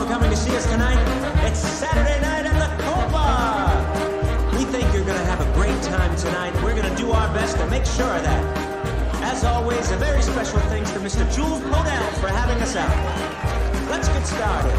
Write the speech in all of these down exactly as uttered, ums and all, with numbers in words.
coming to see us tonight. It's Saturday night at the Copa. We think you're going to have a great time tonight. We're going to do our best to make sure of that. As always, a very special thanks to Mister Jules Podell for having us out. Let's get started.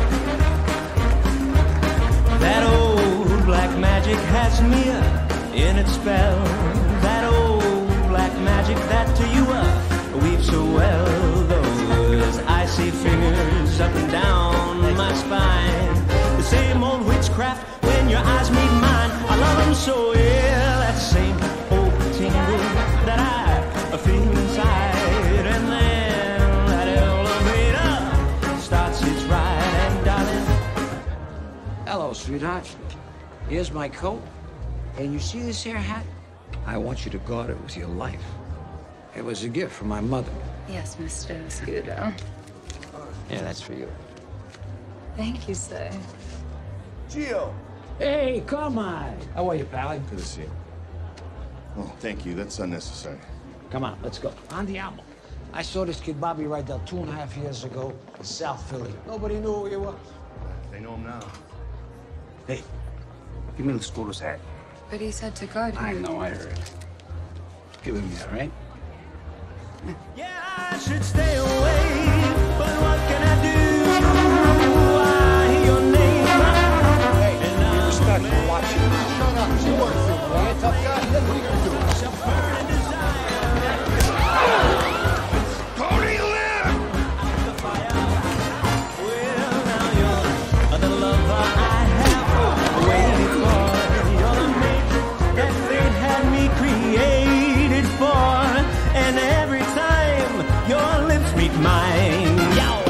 That old black magic has me in its spell. That old black magic that to you uh, weaves so well. Those icy fingers up and down my spine. The same old witchcraft when your eyes meet mine. I love them so, yeah. That same old tingle that I feel inside. And then that elevator starts its ride. And darling, hello, sweetheart. Here's my coat. And you see this here hat? I want you to guard it with your life. It was a gift from my mother. Yes, Mister Scudo. Yeah, that's for you. Thank you, sir. Gio! Hey, come on. How are you, pal? Good to see you. Oh, thank you. That's unnecessary. Come on, let's go. On the album. I saw this kid Bobby Rydell two and a half years ago in South Philly. Nobody knew who he was. They know him now. Hey, give me the Scudo's hat. But he said to guard him. I know, I heard. Give it to me, all right? yeah, I should stay away, but what can I do? I hear your name. Hey, and I'm respect you. Watch it. Shut up. She works for you. Are you a tough guy? What are you gonna do? Tony Lynn! Well, now you're the lover I have waited for. You're the mate that fate had me created for. And every time your lips meet mine, yo.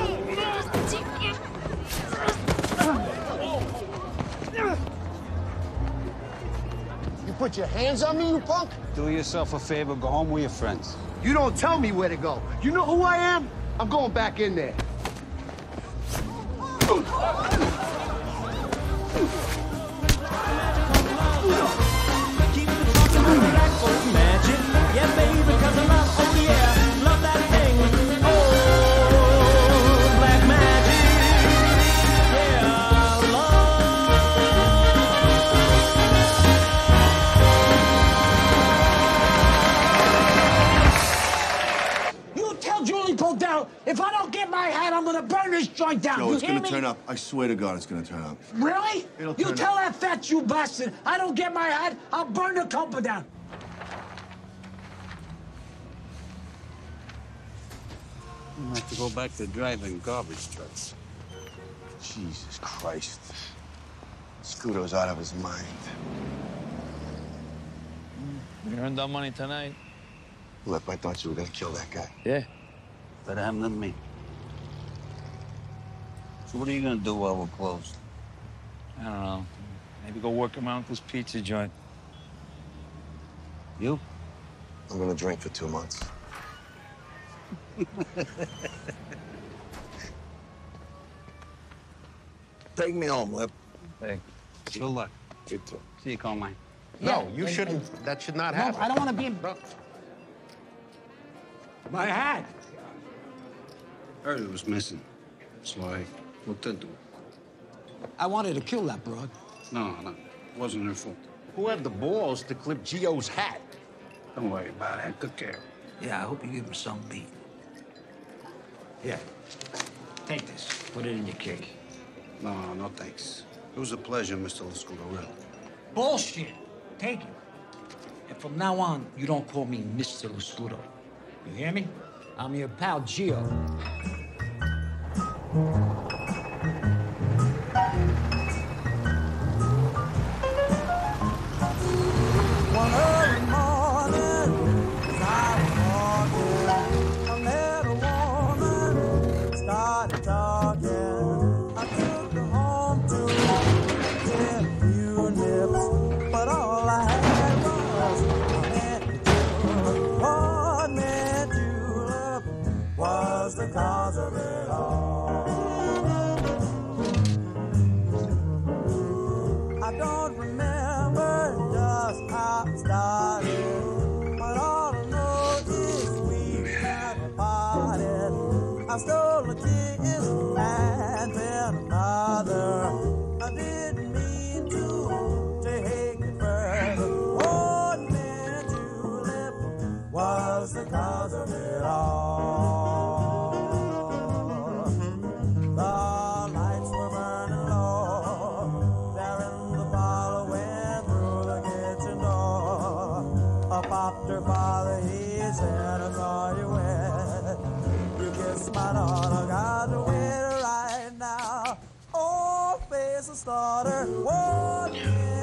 You put your hands on me, you punk? Do yourself a favor, go home with your friends. You don't tell me where to go. You know who I am? I'm going back in there. Magic, yeah, baby, 'cause I love, oh yeah, love that thing. Oh, black magic, yeah, love. You tell Julie Podell, if I don't get my hat, I'm gonna burn this joint down. No, you it's hear gonna me? turn up. I swear to God, it's gonna turn up. Really? It'll you turn tell up. that fat Jew bastard, I don't get my hat, I'll burn the Copa down. You have to go back to driving garbage trucks. Jesus Christ. Scudo's out of his mind. We earned our money tonight. Look, I thought you were gonna kill that guy. Yeah. Better him than me. So what are you gonna do while we're closed? I don't know. Maybe go work at my uncle's pizza joint. You? I'm gonna drink for two months. Take me home, Lip. Hey. Good luck. Good too. See you, Carmine. No, you shouldn't. That should not No, happen. I don't want to be in... My hat. Heard it was missing. So I looked into it. I wanted to kill that broad. No, no, it wasn't her fault. Who had the balls to clip Gio's hat? Don't worry about it. Good care. Yeah, I hope you give him some beat. Yeah. Take this. Put it in your cake. No, no thanks. It was a pleasure, Mister Scudo, really. Bullshit. Take it. And from now on, you don't call me Mister Scudo. You hear me? I'm your pal, Gio. One early morning, as I was walking, I met a woman, started talking. I took her home to get a few nips, but all I had was a meant julep. What meant julep was the cause of it all. place a starter. Walking